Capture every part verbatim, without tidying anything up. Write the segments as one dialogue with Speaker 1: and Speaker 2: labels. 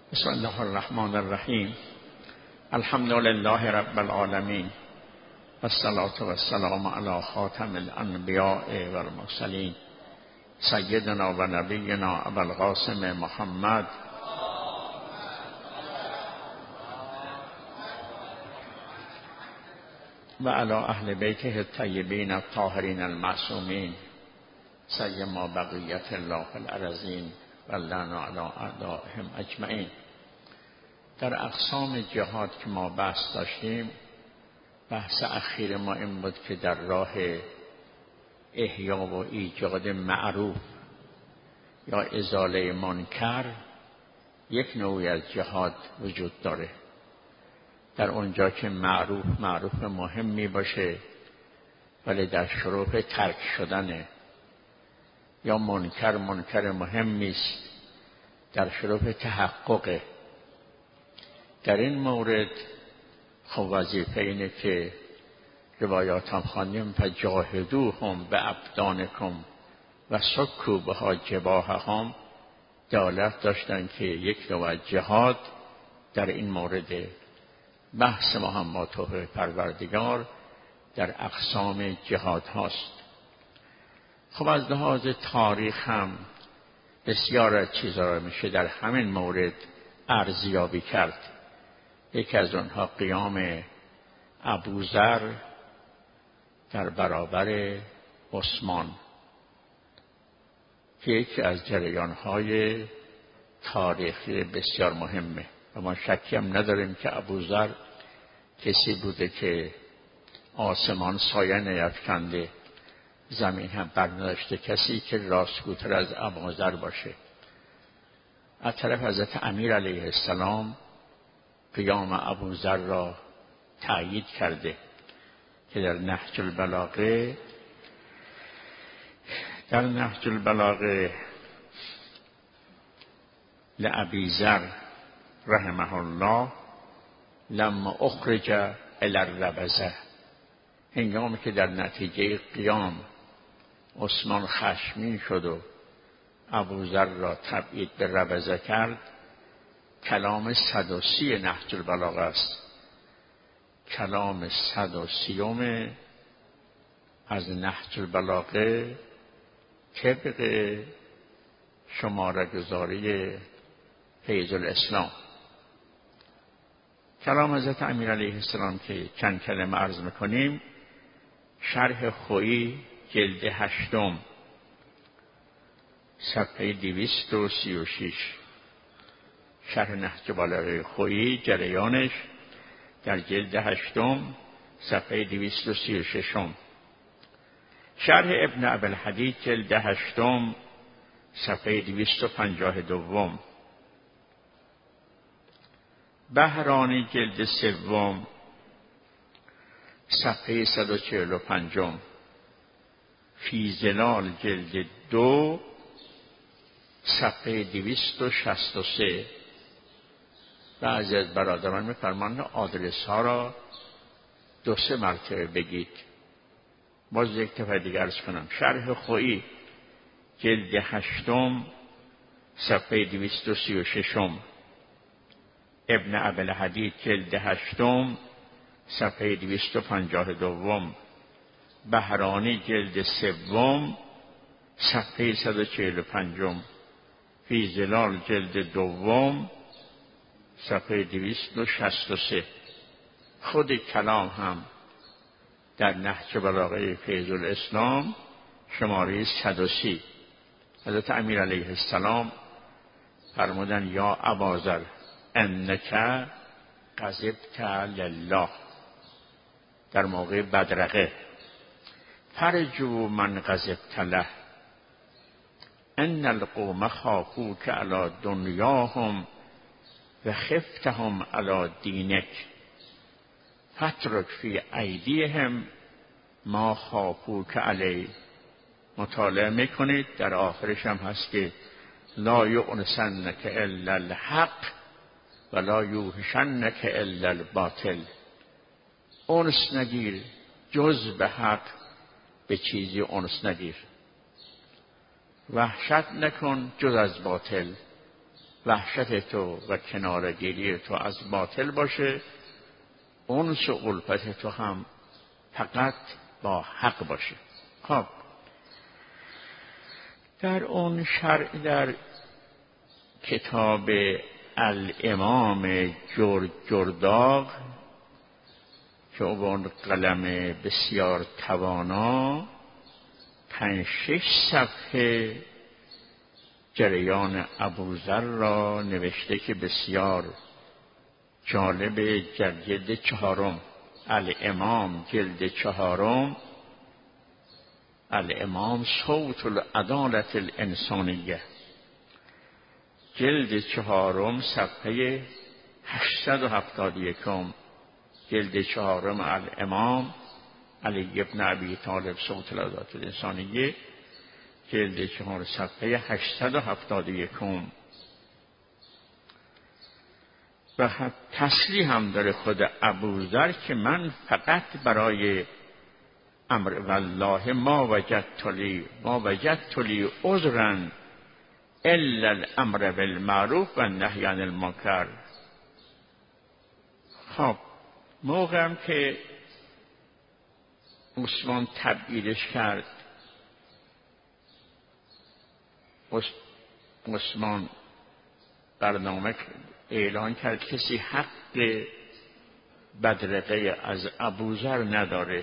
Speaker 1: بسم الله الرحمن الرحیم. الحمد لله رب العالمین والصلاة والسلام علی خاتم الانبیاء والمرسلین سیدنا و نبینا ابوالقاسم محمد و علی اهل بیته الطیبین الطاهرین المعصومین سیما بقیت الله فی الارضین و لعن علی اعدائهم اجمعین. در اقسام جهاد که ما بحث داشتیم، بحث اخیر ما این بود که در راه احیا و ایجاد معروف یا ازاله منکر یک نوعی از جهاد وجود داره. در اونجا که معروف معروف مهمی باشه ولی در شرف ترک شدنه، یا منکر منکر مهمی است در شرف تحققه. در این مورد خب وظیفه اینه که روایات هم خواندیم فجاهدوهم بابدانکم و سکوا بها جباههم، دلالت داشتن که یک نوع جهاد در این مورد. بحث ما هم با توفیق پروردگار در اقسام جهاد هاست. خب از لحاظ تاریخ هم بسیار از چیزها را میشه در همین مورد ارزیابی کرد. یکی از آنها قیام ابوذر در برابر عثمان که یکی از جریانهای تاریخی بسیار مهمه و ما شکی هم نداریم که ابوذر کسی بوده که آسمان سایه نیفکنده، زمین هم بر نداشته، کسی که راستگوتر از ابوذر باشه. از طرف حضرت امیر علیه السلام قیام ابوذر را تأیید کرده که در نهج البلاغه در نهج البلاغه لابی ذر رحمه الله لما اخرج الی الربذه، هنگامی که در نتیجه قیام عثمان خشمگین شد و ابوذر را تبعید به ربذه کرد، کلام صد و سی نهج البلاغه است. کلام صد و سیوم از نهج البلاغه طبق شماره گذاری فیض الاسلام. کلام حضرت امیر علیه السلام که چند کلمه عرض میکنیم. شرح خویی جلد هشتم صفحه دویست و سی و شش. شرح نهج البلاغه خویی جریانش در جلد هشتم صفحه دویست و سی و ششم. شرح ابن ابوالحدید جلد هشتم صفحه دویست و پنجاه دوم. بهرانی جلد سوم صفحه صد و چهل و پنجم. فی ظلال جلد دو صفحه دویست و شصت و سه. بعضی از برادران می‌فرمایند آدرس ها را دو سه مرتبه بگید. باز یک دفعه دیگر عرض کنم. شرح خویی جلد هشتم صفحه دویست و سی و ششم. ابن ابوالحدید جلد هشتم صفحه دویست و پنجاه دوم. بهرانی جلد سوم صفحه صد و چهل و پنجم. فی ظلال جلد دوم صفحه دویست و شصت و سه. خود کلام هم در نهج بلاغه فیض الاسلام شماره صد و سی. حضرت امیر علیه السلام فرمودن یا اباذر انک غضبت لله در موقع بدرقه، فرجو من غضبت له، ان القوم خافوک علی دنیاهم و خفتهم علی دینک فاترک فی ایدیهم ما خافوک علی. مطالعه میکنید در آخرش هم هست که لا یؤنسنک الا الحق ولا یوحشنک الا الباطل. انس نگیر جز به حق، به چیزی انس نگیر. وحشت نکن جز از باطل. وحشت تو و کنارگیری تو از باطل باشه، انس و الفت تو هم فقط با حق باشه. خب در اون شرع در کتاب الامام جرداغ که اون قلم بسیار توانا پنج شش صفحه جریان ابوذر را نوشته که بسیار جالب. جلد چهارم الامام جلد چهارم الامام صوت العدالت الانسانیه جلد چهارم صفحه هشتصد و هفتاد و یک. جلد چهارم الامام علی ابن ابی طالب صوت العدالت الانسانیه جلد چهار صفحه هشتصد و هفتاد و یک. و تصریح هم داره خود ابوذر که من فقط برای امر والله ما وجدت لی ما وجدت لی عذرا الا الامر بالمعروف و النهی عن المنکر. خب موقعم که عثمان تبعیدش کرد، عثمان برنامه اعلان کرد کسی حق بدرقه از ابوذر نداره،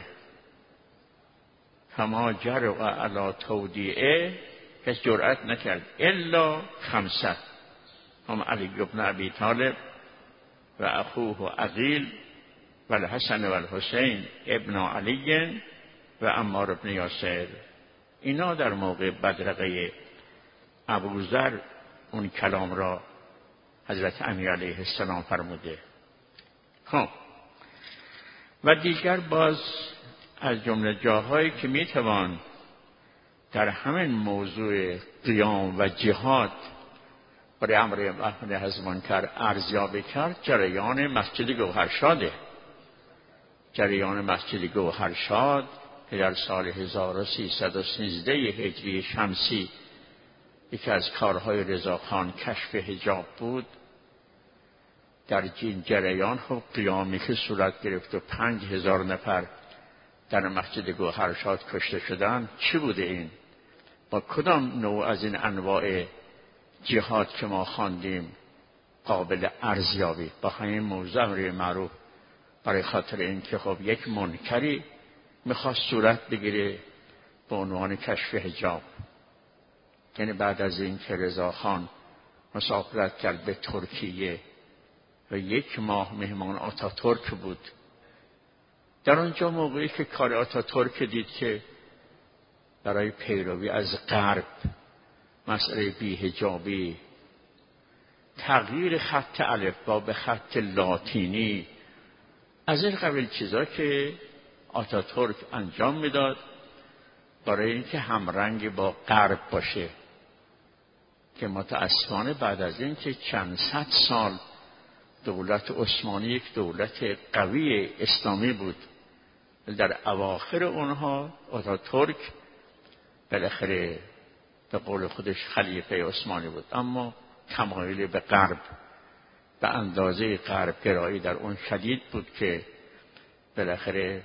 Speaker 1: فما جرؤ علی تودیعه، کس جرأت نکرد الا خمسه، هم علی بن ابی طالب و اخوه عقیل و الحسن و الحسین ابن علی و عمار بن یاسر. اینا در موقع بدرقه ابوذر اون کلام را حضرت امیر علیه السلام فرموده. خب و دیگر باز از جمله جاهایی که میتوان در همین موضوع قیام و جهاد برای امر معروف از منکر ارزیابی کرد، جریان مسجد گوهرشاده. جریان مسجد گوهرشاد که در سال هزار و سیصد و سیزده هجری شمسی یکی از کارهای رضاخان کشف حجاب بود. در این جریان خب قیامی که صورت گرفت و پنج هزار نفر در مسجد گوهرشاد کشته شدن، چی بوده این؟ با کدام نوع از این انواع جهاد که ما خواندیم قابل ارزیابی؟ با همین موضوع امر معروف، برای خاطر این که خب یک منکری میخواست صورت بگیره به عنوان کشف حجاب. یعنی بعد از این که رضاخان مسافرت کرد به ترکیه و یک ماه مهمان آتاتورک بود، در آنجا موقعی که کار آتاتورک دید که برای پیروی از غرب مسئله بی‌حجابی، تغییر خط الفبا به خط لاتینی، از این قبیل چیزا که آتاتورک انجام میداد برای اینکه همرنگ با غرب باشه، که متاسفانه بعد از این که چند صد سال دولت عثمانی یک دولت قوی اسلامی بود، در اواخر اونها آتاتورک بالاخره به قول خودش خلیفه عثمانی بود، اما تمایل به غرب به اندازه غرب گرایی در اون شدید بود که بالاخره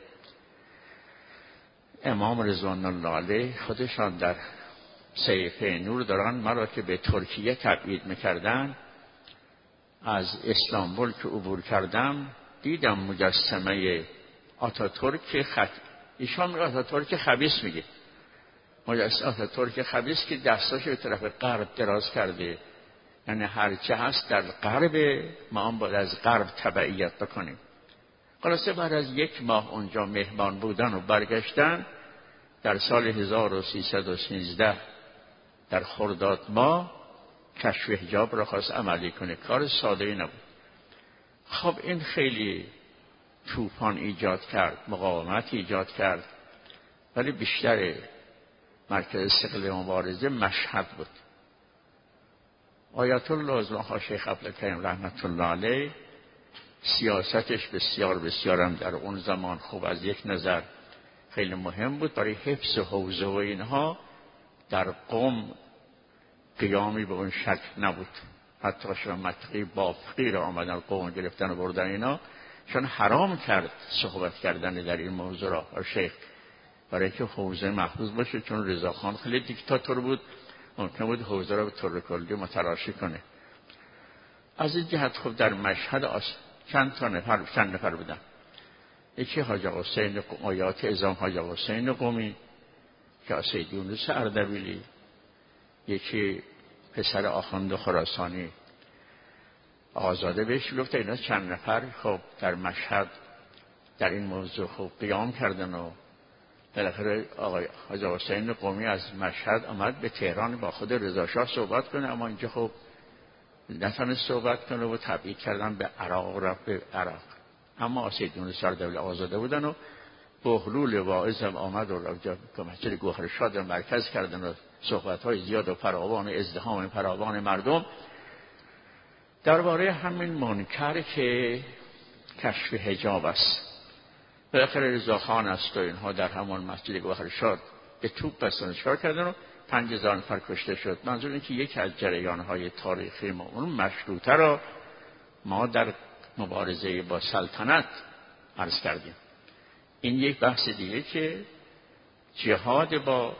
Speaker 1: امام رضوان الله علیه خودشان در صحیفه نور دارن مرا که به ترکیه تبعید میکردن، از استانبول که عبور کردم دیدم مجسمه آتاتورک خط، ایشان میگه آتاتورک خبیث میگه، مجسمه آتاتورک خبیث که دستاشو به طرف غرب دراز کرده، یعنی هرچه هست در غرب ما هم باید از غرب تبعیت بکنیم. خلاصه بعد از یک ماه اونجا مهمان بودن و برگشتن، در سال هزار و سیصد و سیزده در خرداد ماه کشف حجاب را خواست عملی کنه. کار ساده ای نبود. خب این خیلی طوفان ایجاد کرد، مقاومت ایجاد کرد، ولی بیشتر مرکز ثقل مبارزه مشهد بود. آیت الله ازلها شیخ عبدالکریم رحمت الله علیه سیاستش بسیار بسیار هم در اون زمان خوب از یک نظر خیلی مهم بود. برای حفظ حوزه و اینها در قم قیامی به اون شکل نبود. حتی شما منطقی بافقی را آمدن قوم گرفتن و بردن اینا، چون حرام کرد صحبت کردن در این موضوع را شیخ، برای که حوزه محفوظ باشه. چون رضاخان خیلی دیکتاتور بود، ممکن بود حوزه را به طور کلی متلاشی کنه. از این جهت خب در مشهد آس... چند تا نفر چند نفر بودن. یکی حاج آقا حسین آیات اعظام حاج آقا حسین قمی که سید یونس اردبیلی، یکی پسر آخوند خراسانی آزاده بهش گفته. اینا چند نفر خب در مشهد در این موضوع خب قیام کردن و بالاخره آقای حاج آقا حسین قمی از مشهد آمد به تهران با خود رضا شاه صحبت کنه، اما اینجا خب نتونست صحبت کنه و تبعید کردن به عراق، رفت به عراق. اما سید یونس اردبیلی آزاده بودن و بهلول واعظ هم آمد و راجع به مسجد گوهرشاد مرکز کردن و صحبت‌های زیاد و فراوان، ازدحام فراوان مردم درباره همین منکر که کشف حجاب است. بالاخره رضاخان است و اینها در همون مسجد گوهرشاد به توپ بستن چکار کردن و پنج هزار نفر کشته شد. منظور اینه که یکی از جریان‌های تاریخی ما اون مشروطه را ما در مبارزه با سلطنت عرض کردیم. این یک بحث دیگه که جهاد با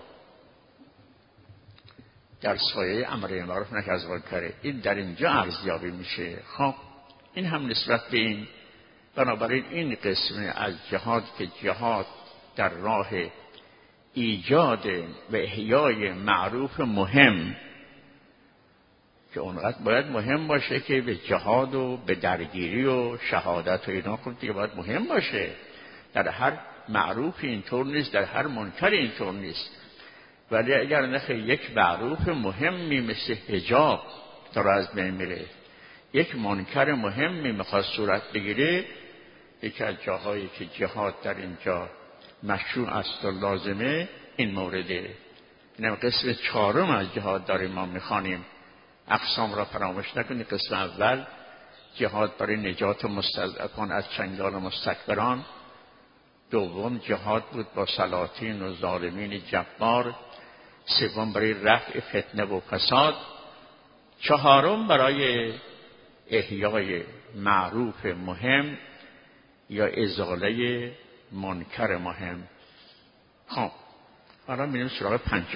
Speaker 1: در سایه امر معروف نهی از منکر، این در اینجا ارزیابی میشه. خب این هم نسبت به این، بنابراین این قسم از جهاد که جهاد در راه ایجاد و احیای معروف مهم که اونقدر باید مهم باشه که به جهاد و به درگیری و شهادت و اینا خب دیگه باید مهم باشه. در هر معروف اینطور نیست، در هر منکر اینطور نیست. ولی اگر نخه یک معروف مهمی مثل حجاب در از بین میره، یک منکر مهمی میخواد صورت بگیره، یکی از جاهایی که جهاد در اینجا مشروع است و لازمه این مورده. اینم قسم چهارم از جهاد داریم ما میخوانیم. اقسام را فراموش نکنید. قسم اول جهاد برای نجات مستضعفان از چنگال مستکبران، دوم جهاد بود با سلاطین و ظالمین جبار، سوم برای رفع فتنه و فساد، چهارم برای احیای معروف مهم یا ازاله منکر مهم. خب حالا میریم سراغ پنجم.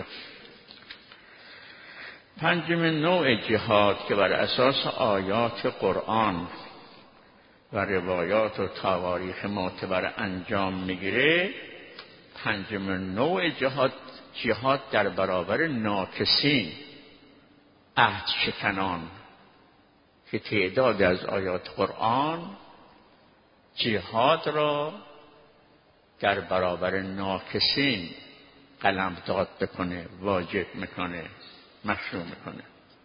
Speaker 1: پنجم نوع جهاد که بر اساس آیات قرآن و روایات و تواریخ معتبر انجام میگیره، پنجم نوع جهاد جهاد در برابر ناکسین، عهد شکنان، که تعداد از آیات قرآن جهاد را در برابر ناکسین قلمداد بکنه، واجب میکنه، مشروع میکنه.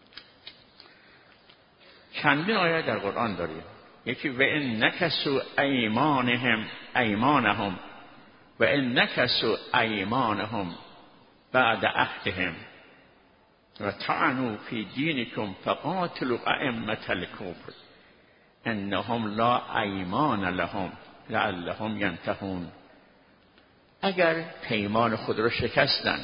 Speaker 1: چندین آیه در قرآن داریم. یکی و ان نکسوا ایمانهم ایمانهم و ان نکسوا ایمانهم بعد عهدهم و طعنوا فی دینکم فقاتلوا ائمة الکفر انهم لا ایمان لهم لعلهم ینتهون. اگر پیمان خود را شکستند،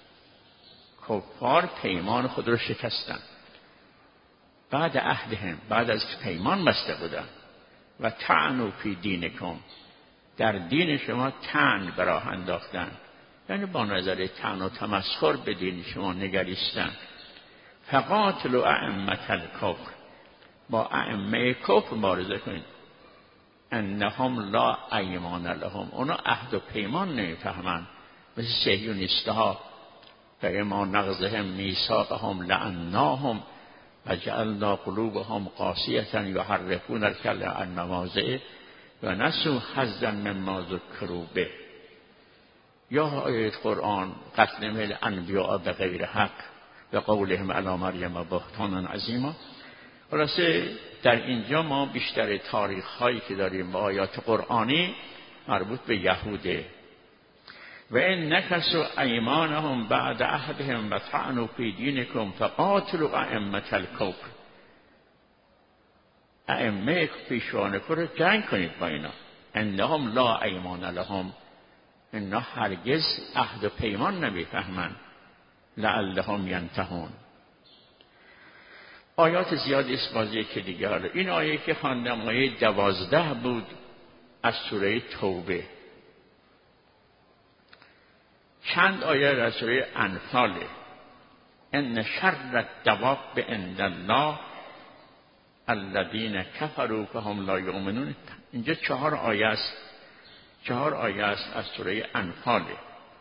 Speaker 1: کفار پیمان خود را شکستند بعد عهدهم، بعد از پیمان بسته بودن، و طعنوا فی دینکم، در دین شما طعن به راه انداختن، یعنی با نظر طعن و تمسخر به دین شما نگریستن. فقاتلوا ائمة الکفر، با ائمه کفر مبارزه کنید. انهم لا ایمان لهم، اونا عهد و پیمان نمیفهمن، مثل صهیونیستها. فاما نقضهم میثاقهم لعناهم و جعلنا قلوبهم قاسیة یحرفون الکلم عن مواضعه و نسوا حظا مما ذکروا به. یا آیه قرآن قتل مل انبیاء به غیر حق و قولهم علی مریم بهتانا عظیما. خلاصه در اینجا ما بیشتر تاریخ هایی که داریم با آیات قرآنی مربوط به یهوده. و ان نکسوا ایمانهم بعد عهدهم و طعنوا فی دینکم فقاتلوا ائمة الکفر. ائمه پیشوان کفر جنگ کنید با اینا. انهم لا ایمان لهم، اینا هرگز عهد و پیمان نمیفهمند. لعلهم ینتهون. آیات زیادی است، بازی که دیگه. حالا این آیه که خواندم آیه دوازده بود از سوره توبه. چند آیه از سوره انفاله. ان شر الدواب عند الله الذین کفروا فهم لا یؤمنون. اینجا چهار آیه است، چهار آیه است از سوره انفاله.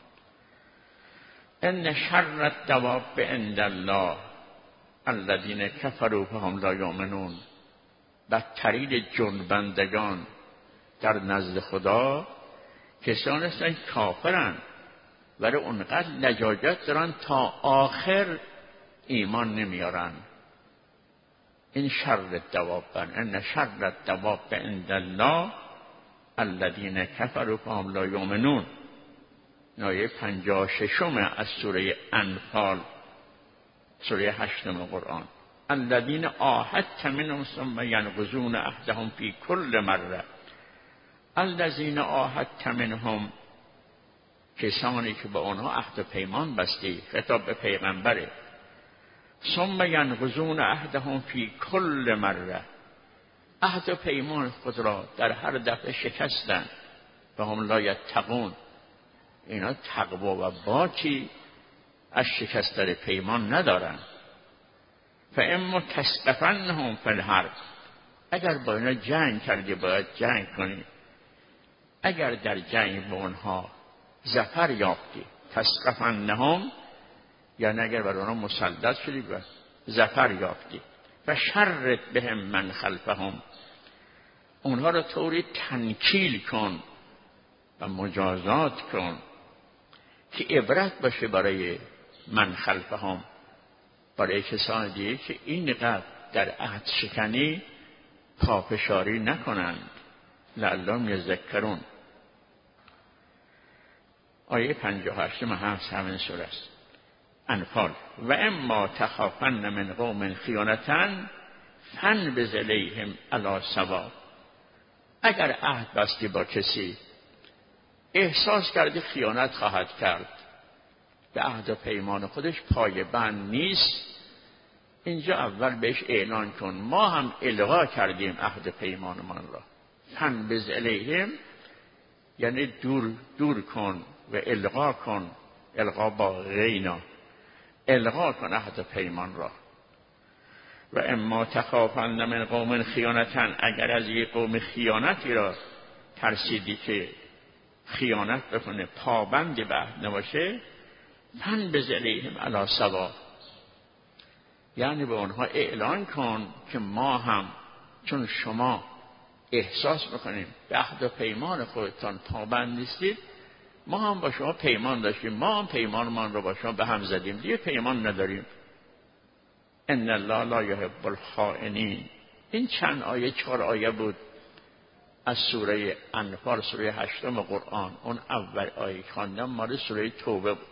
Speaker 1: ان شر الدواب عند الله الذین کفروا فهم لا یؤمنون. بدترین جنبندگان در نزد خدا کسان هستند کافرن ولی اونقدر لجاجت دارن تا آخر ایمان نمیارن. این شر الدواب، ان شر الدواب عند الله الذین کفروا فهم لا یؤمنون. آیه پنجاه و ششم از سوره انفال، سوره هشتم قرآن. الذین عاهدت منهم ثم ینقضون عهدهم فی کل مره. الذین عاهدت منهم، کسانی که با آنها عهد و پیمان بستی، خطاب به پیغمبره. ثم ینقضون عهدهم فی کل مره، عهد و پیمان خود را در هر دفعه شکستن. و هم لا یتقون، اینا تقوا و باکی از شکستن پیمان ندارن. فاما تثقفنهم فی الحرب، اگر با اینا جنگ کردی باید جنگ کنی. اگر در جنگ با اونها ظفر یافتی، تثقفنهم یعنی اگر بر اونها مسلط شدی باید ظفر یافتی. و شرط بهم من خلفهم، اونها را طوری تنکیل کن و مجازات کن که عبرت باشه برای من خلفهم، برای کسان دیگه که اینقدر در عهد شکنی پافشاری نکنند. لعلهم یذکرون. آیه پنجاه و هشت هم همین سوره است انفال. و اما تخافن من قوم خیانة فانبذ الیهم علی سواء. اگر عهد بستی با کسی، احساس کردی خیانت خواهد کرد، به عهد و پیمان خودش پایبند نیست، اینجا اول بهش اعلان کن ما هم الغا کردیم عهد و پیمانمان را. فانبذ الیهم یعنی دور دور کن و الغا کن، الغا با غینا، الغا کن عهد و پیمان را. و اما تخافن من قوم خیانة، اگر از یک قوم خیانتی را ترسیدی که خیانت بکنه، پابند به عهد نباشه، فانبذ الیهم علی سواء، یعنی به آنها اعلان کن که ما هم چون شما احساس میکنیم به عهد و پیمان خودتان پابند نیستید، ما هم با شما پیمان داشتیم، ما هم پیمانمان رو با شما به هم زدیم، دیگه پیمان نداریم. ان الله لا یحب الخائنین. این چند آیه، چهار آیه بود از سوره انفال، سوره هشتم قرآن. اون اول آیه خواندم مال سوره توبه بود.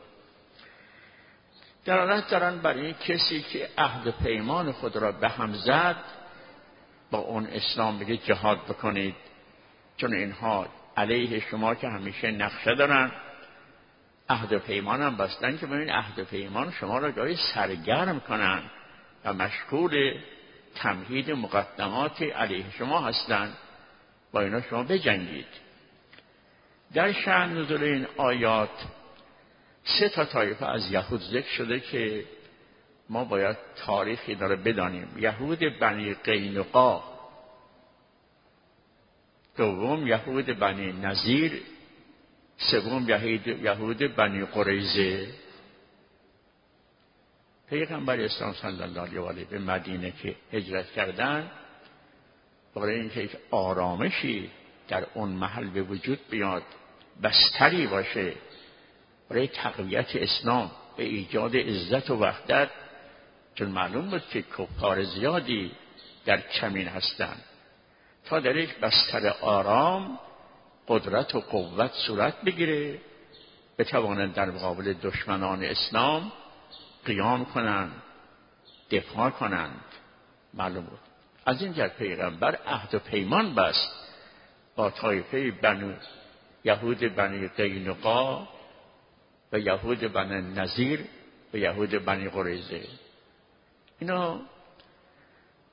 Speaker 1: دلالت دارن برای کسی که عهد پیمان خود را به هم زد، با اون اسلام بگه جهاد بکنید، چون اینها علیه شما که همیشه نقشه دارن، عهد و پیمان هم بستن که ببین عهد و پیمان شما را گاهی سرگرم کنن و مشغول تمهید مقدمات علیه شما هستن، با اینا شما بجنگید. در شأن نزول این آیات سه تا طایفه از یهود ذکر شده که ما باید تاریخی داره بدانیم. یهود بنی قینقاع، دوم یهود بنی نذیر، سوم یهود بنی قریظه. پیغمبر اسلام صلی الله علیه و آله به مدینه که هجرت کردن، برای اینکه آرامشی در اون محل به وجود بیاد، بستری باشه برای تقویت اسلام، به ایجاد عزت و وحدت، چون معلوم بود که کفار زیادی در کمین هستند، تا در یک بستر آرام قدرت و قوت صورت بگیره، بتوانند در مقابل دشمنان اسلام قیام کنند، دفاع کنند. معلوم بود از این جهت پیغمبر عهد و پیمان بست با طایفه بنو یهود بنی قینقاع و یهود بنی نذیر و یهود بنی قریظه. اینا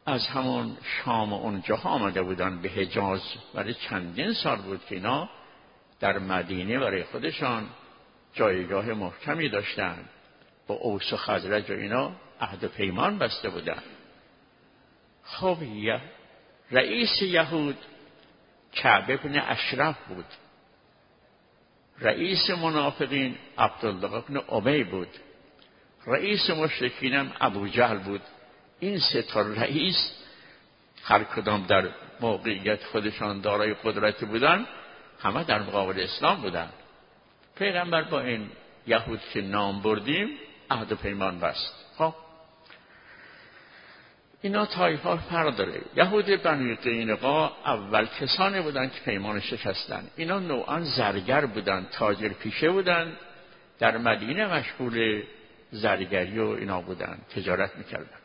Speaker 1: از همون شام و اونجاها آمده بودن به حجاز، ولی چندین سال بود که اینا در مدینه برای خودشان جایگاه محکمی داشتن، با اوس و خزرج و اینا عهد و پیمان بسته بودن. خب رئیس یهود کعب بن اشرف بود، رئیس منافقین عبدالله بن ابی بود، رئیس مشرکین هم ابو جهل بود. این سه تا رئیس هر کدام در موقعیت خودشان دارای قدرت بودن، همه در مقابل اسلام بودن. پیغمبر با این یهود که نام بردیم عهد و پیمان بست. خب اینا طایفه ها فرق داره. یهود بنی قینقاع اول کسانی بودن که پیمان شکستن. اینا نوعا زرگر بودن، تاجر پیشه بودن، در مدینه مشغول زرگری و اینا بودن، تجارت میکردن.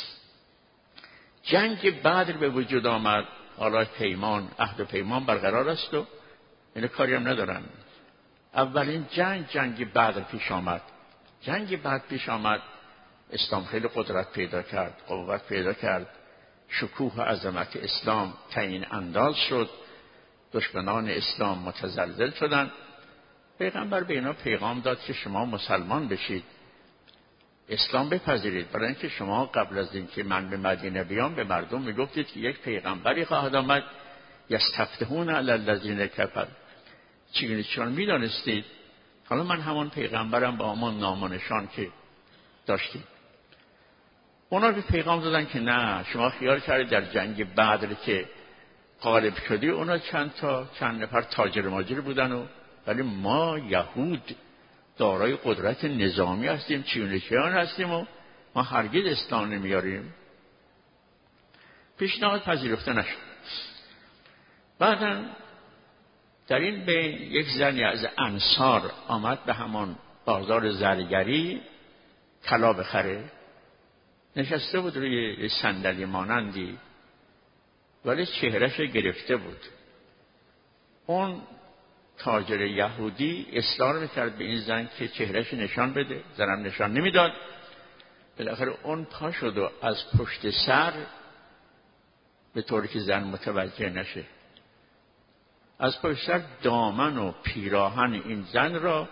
Speaker 1: جنگ بدر به وجود آمد، حالا پیمان عهد و پیمان برقرار است و اینا کاری هم ندارن. اولین جنگ جنگ بدر پیش آمد. جنگ بدر پیش آمد، اسلام خیلی قدرت پیدا کرد، قوت پیدا کرد، شکوه و عظمت اسلام تعیین انداز شد، دشمنان اسلام متزلزل شدند. پیغمبر به اینا پیغام داد که شما مسلمان بشید، اسلام بپذیرید، برای اینکه شما قبل از اینکه من به مدینه بیام به مردم میگفتید که یک پیغمبری خواهد آمد یستفتحون علی الذین کفروا. چگونه چون میدانستید؟ حالا من همون پیغمبرم با همون نام و نشان که داشتیم. اونا به پیغام دادن که نه، شما خیال کردید در جنگ بدر که غالب شدی اونا چند تا چند نفر تاجر ماجر بودن و ولی ما یهود دارای قدرت نظامی هستیم، چگونه چون هستیم و ما هرگز اسلام نمیاریم. پیشنهاد پذیرفته نشد. بعداً در این بین یک زنی از انصار آمد به همان بازار زرگری طلا بخره. نشسته بود روی صندلی مانندی ولی چهرهش گرفته بود. اون تاجر یهودی اصرار میکرد به این زن که چهرهش نشان بده، زنم نشان نمیداد. بالاخره اون پا شد و از پشت سر، به طوری که زن متوجه نشه، از پشت سر دامن و پیراهن این زن را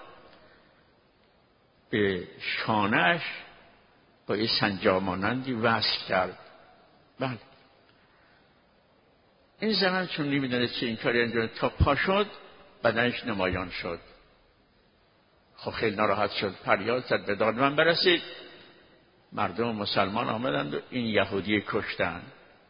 Speaker 1: به شانه‌اش با یه سنجاب‌مانندی وصل کرد. بله این زن هم چون نمیدونه چه این کاری انجام، تا پا شد بدنش نمایان شد. خب خیلی ناراحت شد، فریاد زد به داد من برسید. مردم مسلمان آمدند و این یهودی کشتن.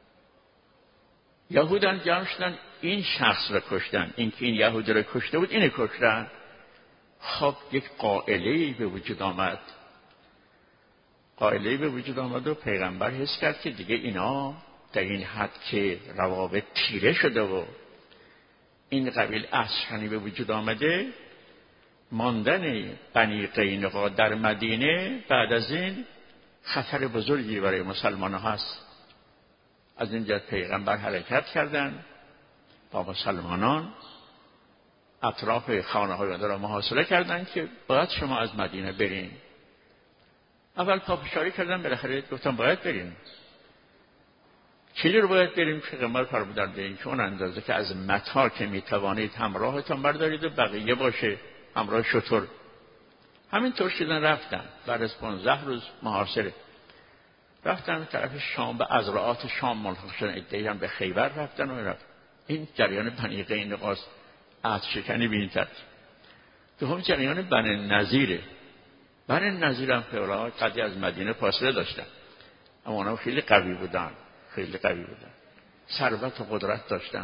Speaker 1: یهودان جمع شدن این شخص را کشتن، این که این یهودی را کشته بود اینه کشتن. خب یک قائله‌ای به وجود آمد، قائله‌ای به وجود آمد و پیغمبر حس کرد که دیگه اینا در این حد که روابط تیره شده و این قبیل اسخنی به وجود آمده، ماندن بنی قینقاع در مدینه بعد از این خطر بزرگی برای مسلمان هست. از این جهت پیغمبر حرکت کردند با مسلمانان، اطراف خانه های آنها را محاصره کردند که باید شما از مدینه برین. اول پافشاری کردن، بالاخره گفتم باید بریم. چیزی رو باید بریم؟ پیغمبر فرمودند بریم که اون اندازه که از متاع که میتوانید همراهتان بردارید و بقیه باشه، همراه شتر. همینطور شدن رفتن. بعد از پانزده روز محاصره رفتن طرف شام، به ازرعات شام ملحق شدن. عده‌ای هم به خیبر رفتن و رفتن. این جریان بنی قینقاع عهد شکنی به این ترتیب. دوم جریان بنی نضیره. بنی نضیر هم فعلا قدری از مدینه فاصله داشتن، اما اونا خیلی قوی بودن، خیلی قوی بودن، ثروت و قدرت داشتن.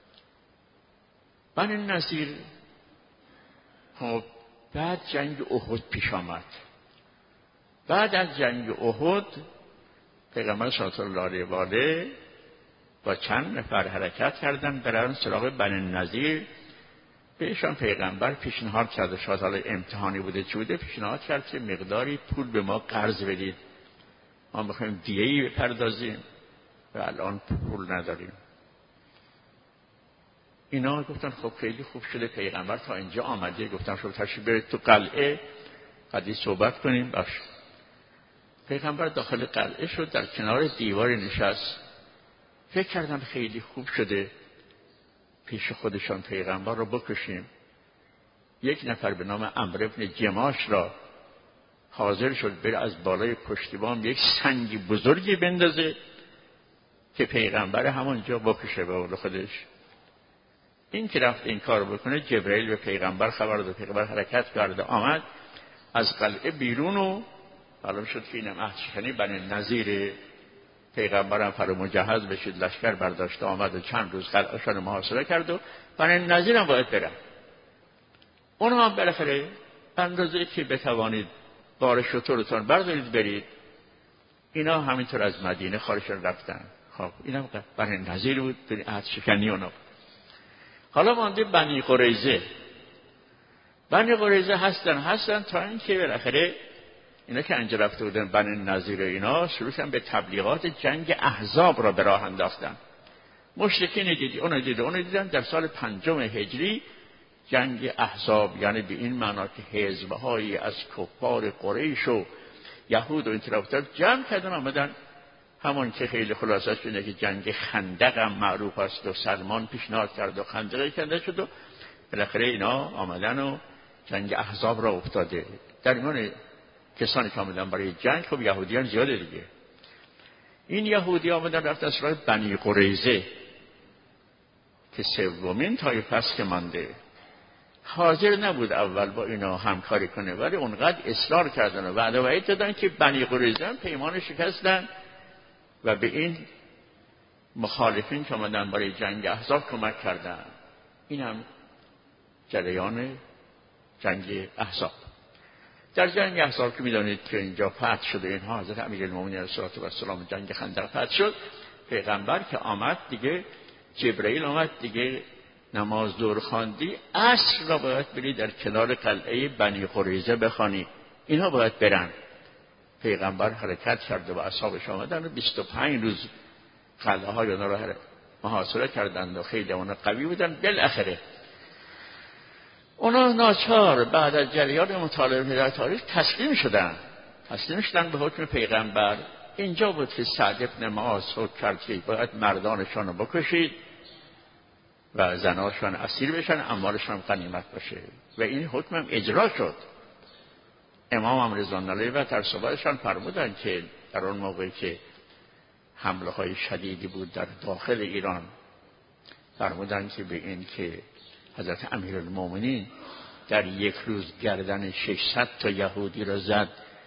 Speaker 1: بنی نضیر خب بعد جنگ احد پیش آمد. بعد از جنگ احد پیغمبر صلی الله علیه و آله با چند نفر حرکت کردن برن سراغ بنی نضیر. بهشان پیغمبر پیشنهاد کرد، شاید حالا امتحانی بوده چه بوده، پیشنهاد کرد که مقداری پول به ما قرض بدید، ما میخوایم دیه‌ای بپردازیم و الان پول نداریم. اینا گفتن خب خیلی خوب شده پیغمبر تا اینجا آمده، گفتم شما تشریف برید تو قلعه قدی صحبت کنیم. باش. پیغمبر داخل قلعه شد، در کنار دیواری نشست. فکر کردن خیلی خوب شده پیش خودشان پیغمبر رو بکشیم. یک نفر به نام عمرو بن جماش را حاضر شد بره از بالای پشتیبان یک سنگی بزرگی بندازه که پیغمبر همونجا بکشه به قول خودش. این که رفت این کار بکنه، جبرئیل به پیغمبر خبر داد. پیغمبر حرکت کرده آمد از قلعه بیرون و معلوم شد که اینم عهدشکنی بنی نظیر. پیغمبرم فرا مجهز بشید، لشکر برداشته آمد و چند روز قلعه‌شان محاصره کرد و بنی نظیر هم باید برن. اونها هم بالاخره اندازه که بتوانید بار شترتون بردارید برید. اینا همینطور از مدینه خارج رفتن. خب اینا بنی نظیر بود، بنی عهدشکنی اونا. حالا مانده بنی قریظه. بنی قریظه هستن هستن تا اینکه بالاخره اینا که انجا رفته بودن بنی نظیر اینا شروع کردن به تبلیغات جنگ احزاب را به راه انداختن. مشرکین دیدی اونو دیدن اونو دیدن در سال پنجم هجری جنگ احزاب، یعنی به این معنا که حزب‌هایی از کفار قریش و یهود و این طرفدار جمع کردن آمدن. همون که خیلی خلاصش اینه که جنگ خندق هم معروف است و سلمان پیشنهاد کرد و خندقی کنده شد و بالاخره اینا آمدن و جنگ احزاب را افتاده. در میان کسانی که آمدن برای جنگ خب یهودیان زیاده دیگه. این یهودی آمدن رفتن سراغ بنی قریظه که سومین طایفه است که مانده. حاضر نبود اول با اینا همکاری کنه، ولی اونقدر اصرار کردن و وعده وعید دادن که بنی قریظه هم پیمان شکستن و به این مخالفین که آمدن برای جنگ احزاب کمک کردن. این هم جریان جنگ احزاب. در جنگ احزاب که میدانید که اینجا فتح شده، اینها حضرت امیرالمومنین علیه السلام جنگ خندق فتح شد. پیغمبر که آمد دیگه، جبرئیل آمد دیگه، نماز ظهر خواندی، عصر را باید بری در کنار قلعه بنی قریظه بخوانی. اینها باید برن. پیغمبر حرکت کرده و اصحابش آمدن و بیست و پنج روز قلعه های اونا را محاصره کردند و خیلی اونا قوی بودن. بالاخره اونا ناچار بعد از جریان مطالعه در تاریخ تسلیم شدن. تسلیم شدن به حکم پیغمبر. اینجا بود که سعد بن معاذ حکم کرد که باید مردانشان رو بکشید و زناشان اسیر بشن، اموالشان غنیمت باشه و این حکم هم اجرا شد. امام رضوان الله و در صحبتشان فرمودن که در اون موقعی که حمله های شدیدی بود در داخل ایران، فرمودن که به این که حضرت امیرالمومنین در یک روز گردن ششصد تا یهودی را زد.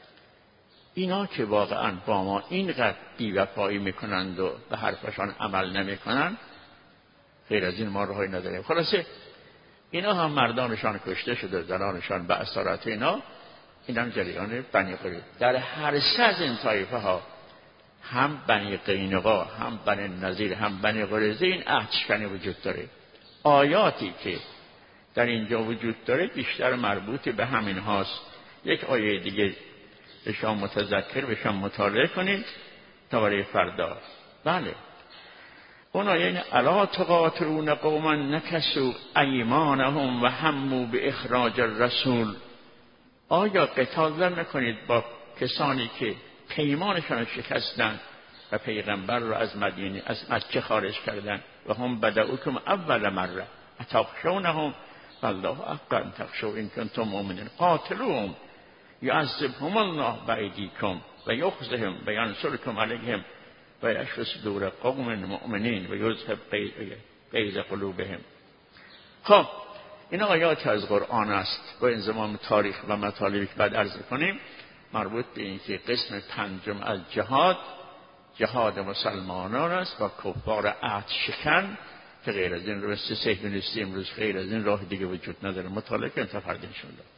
Speaker 1: اینا که واقعا با ما اینقدر بی‌وفایی میکنند و به حرفشان عمل نمیکنند، غیر از این ما راهی نداریم. خلاصه اینا هم مردانشان کشته شده، زنانشان به اسارت اینا. این هم جریان بنی قریظه. در هر سه از این طایفه ها، هم بنی قینقاع، هم بنی نظیر، هم بنی قریظه، این عهدشکنی وجود داره. آیاتی که در اینجا وجود داره بیشتر مربوط به همین هاست. یک آیه دیگه بشان متذکر بشان مطالعه کنید تا برای فردا. بله اون آیه این الا تقاتلون قوما نکثوا ایمانهم و هموا باخراج الرسول. آیا قتال نکنید با کسانی که پیمانشان شکستند و پیغمبر را از مدینه از مکه خارج کردند و هم بدؤکم اول مره اتخشونهم والله احق ان تخشوا ان کنتم مؤمنین قاتلوهم یعذبهم الله بایدیکم و یخزهم و ینصرکم علیهم و یشفی صدور قوم مؤمنین و یذهب غیظ قلوبهم. خب این آیات از قرآن است. با انضمام تاریخ و مطالبی که بعد عرض کنیم مربوط به این که قسم پنجم از جهاد، جهاد مسلمانان است با کفار عهد شکن که غیر از این رو مثل صهیونیستی امروز غیر از این راه دیگه وجود نداره. مطالعه کن تا فردا انشاءالله.